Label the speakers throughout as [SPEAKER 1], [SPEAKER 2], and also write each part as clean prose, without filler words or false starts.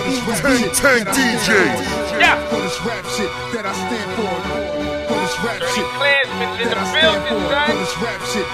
[SPEAKER 1] Tank DJ.
[SPEAKER 2] Yeah.
[SPEAKER 3] For this rap shit that I stand for. For this rap shit
[SPEAKER 2] Klansmen in
[SPEAKER 3] that
[SPEAKER 2] the
[SPEAKER 3] I stand
[SPEAKER 2] building,
[SPEAKER 3] for.
[SPEAKER 2] son.
[SPEAKER 3] For this rap shit.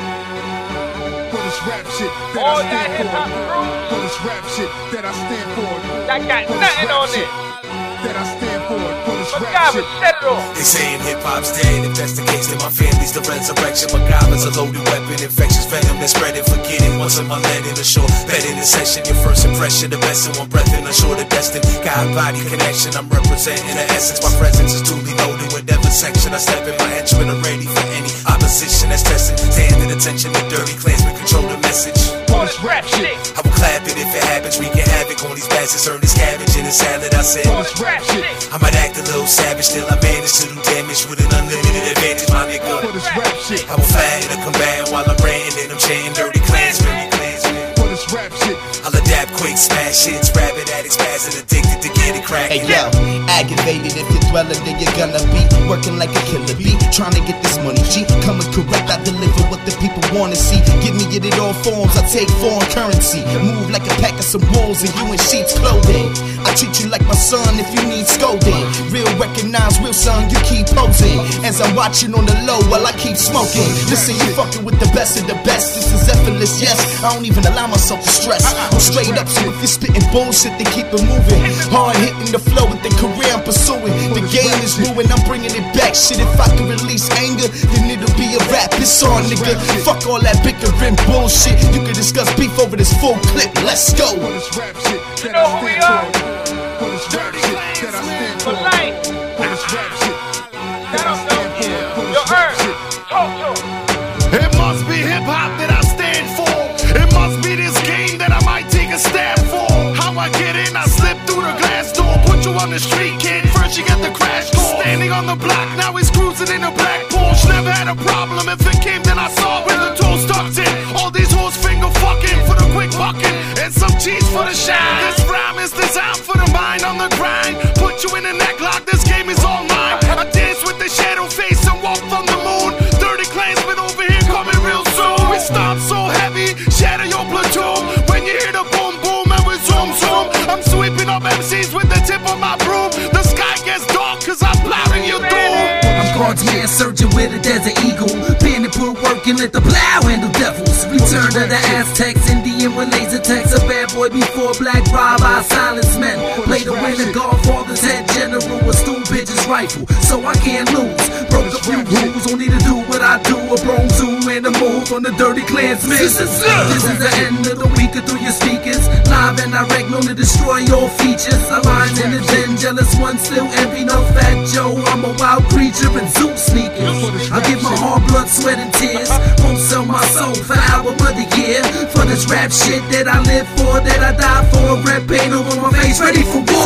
[SPEAKER 3] For this rap shit that
[SPEAKER 2] All
[SPEAKER 3] I
[SPEAKER 2] that
[SPEAKER 3] stand
[SPEAKER 2] hip-hop
[SPEAKER 3] for.
[SPEAKER 2] crew
[SPEAKER 3] For this rap shit that I stand for.
[SPEAKER 2] that got
[SPEAKER 3] For this
[SPEAKER 2] nothing
[SPEAKER 3] rap
[SPEAKER 2] on
[SPEAKER 3] shit
[SPEAKER 2] it.
[SPEAKER 3] that I stand for. For this rap
[SPEAKER 2] MacGyver,
[SPEAKER 3] shit.
[SPEAKER 2] set it off.
[SPEAKER 4] They saying hip-hop's dead. If that's the case, then my family's the resurrection. MacGyver's a loaded weapon, infectious venom that's spreading, forgetting. Once I'm led in a short bet in a session. Your first impression, the best in one breath in a shorter destined. God-body connection, I'm representing the essence. My presence is duly loaded, whatever section I step in. My henchmen are ready for any opposition that's testing. Stand at attention, the dirty Klansmen control the message.
[SPEAKER 2] All this rap shit.
[SPEAKER 4] I will clap it if it happens. Wreaking havoc on these bastards, earn this cabbage in the salad. I said,
[SPEAKER 2] All this rap shit.
[SPEAKER 4] I might act a little savage, still I manage to do damage with an unlimited advantage, my nigga.
[SPEAKER 3] For this rap shit.
[SPEAKER 4] I will fire the combat while I'm ranting and I'm chanting dirty Klansmen.
[SPEAKER 3] For this rap shit.
[SPEAKER 4] I'll adapt quick, smash hits, rabbit addicts, passing addicted to getting cracking.
[SPEAKER 5] Hey yo, aggravated if you're dwelling, then you're gonna be working like a killer bee, trying to get this money. G, coming correct, I deliver what the people wanna see. Give me it in all forms, I take foreign currency. Move like a pack of some wolves and you in sheets clothing. I treat you like my son if you need scolding. Real recognize real son, you keep posing. As I'm watching on the low while I keep smoking. Listen, you fucking with the best of the best. This is effortless, yes. I don't even allow myself to stress. I'm straight up, so if you're spitting bullshit, then keep it moving. Hard hitting the flow with the career I'm pursuing. The game is ruined, I'm bringing it back. Shit, if I can release anger, then it'll be a rap. It's on, nigga. Fuck all that bickering bullshit. You can discuss beef over this full clip. Let's go.
[SPEAKER 3] For this rap shit
[SPEAKER 2] You
[SPEAKER 3] that
[SPEAKER 2] know
[SPEAKER 3] I
[SPEAKER 2] who we
[SPEAKER 3] stand
[SPEAKER 2] are?
[SPEAKER 3] for. For this rap shit that I stand
[SPEAKER 2] For
[SPEAKER 3] for.
[SPEAKER 2] life.
[SPEAKER 3] For this rap shit that I
[SPEAKER 2] Shout out
[SPEAKER 3] stand
[SPEAKER 2] to
[SPEAKER 3] for. For
[SPEAKER 2] your
[SPEAKER 3] this rap
[SPEAKER 2] earn.
[SPEAKER 3] shit.
[SPEAKER 2] Talk to him.
[SPEAKER 1] It must be hip hop that I stand for. It must be this game that I might take a stab for. How I get in, I slip through the glass door. Put you on the street, kid. First you get the crash call. Standing on the block, now he's cruising in a black Porsche. Never had a problem. If it came, then I saw where the tool stuck in. All these hoes finger fucking for the quick bucking and some cheese for the shine. This rhyme is designed for the mind on the grind. Put you in a necklock. This game is all mine. I dance with the shadow face and walk on the moon. Dirty Klansmen over here coming real soon. We stomp so heavy, shatter your platoon. When you hear the boom boom and we zoom zoom, I'm sweeping up MCs with the tip of my broom. The sky gets dark cause I'm plowing your doom.
[SPEAKER 6] I'm God's man searching with a desert eagle. Pen and put work and let the plow handle devils. Return to the Aztecs, Indian with laser techs. A bad boy before black rob, I silence men. Play the winner, Godfather's head general. A stool bitch's rifle, so I can't lose. Broke a few rules, only to do what I do. A Bronx Zoo and a move on the dirty Klansmen. This is the end of the week through your speakers. Live and direct, known to destroy your features. Alliance in the den, jealous one still envy. No Fat Joe, I'm a wild creature in Zoot sneakers. I give my heart, blood, sweat and tears. Won't sell my soul for album of the year. For this rap shit that I live for, that I die for. Red paint over my face, ready for war.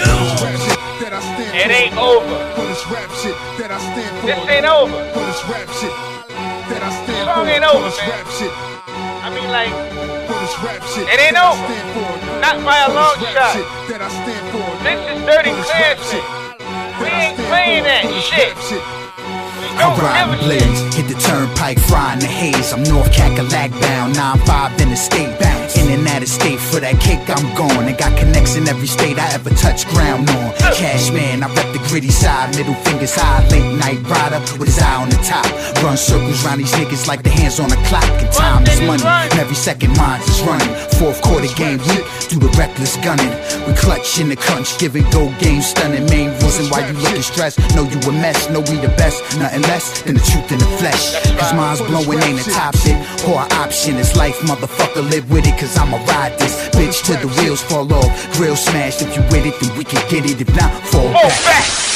[SPEAKER 2] It ain't over.
[SPEAKER 3] For this rap shit that I stand for.
[SPEAKER 2] This ain't over.
[SPEAKER 3] For this rap shit that I stand for.
[SPEAKER 2] Song ain't over,
[SPEAKER 3] For this
[SPEAKER 2] man.
[SPEAKER 3] rap shit.
[SPEAKER 2] I mean, like,
[SPEAKER 3] For this rap shit
[SPEAKER 2] It ain't
[SPEAKER 3] that I
[SPEAKER 2] over.
[SPEAKER 3] stand for.
[SPEAKER 2] Not by a
[SPEAKER 3] For
[SPEAKER 2] long
[SPEAKER 3] this rap
[SPEAKER 2] shot.
[SPEAKER 3] shit that I stand for.
[SPEAKER 2] this is Dirty
[SPEAKER 3] For this rap
[SPEAKER 2] Klansmen.
[SPEAKER 3] shit
[SPEAKER 2] We
[SPEAKER 3] that I
[SPEAKER 2] ain't
[SPEAKER 3] stand
[SPEAKER 2] playing
[SPEAKER 3] for.
[SPEAKER 2] that
[SPEAKER 3] For this
[SPEAKER 2] shit.
[SPEAKER 3] rap shit.
[SPEAKER 2] We
[SPEAKER 5] I
[SPEAKER 2] don't
[SPEAKER 5] ride
[SPEAKER 2] give a
[SPEAKER 5] and
[SPEAKER 2] shit.
[SPEAKER 5] blaze, hit the turnpike, fry in the haze. I'm North Cackalack bound, 9-5 in the state. In and out of state, for that cake I'm going. I got connects in every state I ever touched ground on. Cash man, I rep the gritty side, middle fingers high. Late night rider with his eye on the top. Run circles round these niggas like the hands on a clock. And time is money, and every second mine is running. Fourth quarter game week, do the reckless gunning. We clutch in the crunch, giving go game stunning. Main reason why you looking stressed, know you a mess, know we the best. Nothing less than the truth in the flesh. Cause mine's blowing ain't a top shit or an option. It's life, motherfucker, live with it. Cause I'ma ride this bitch till the wheels fall off. Grill smashed, if you with it, then we can get it. If not, fall back.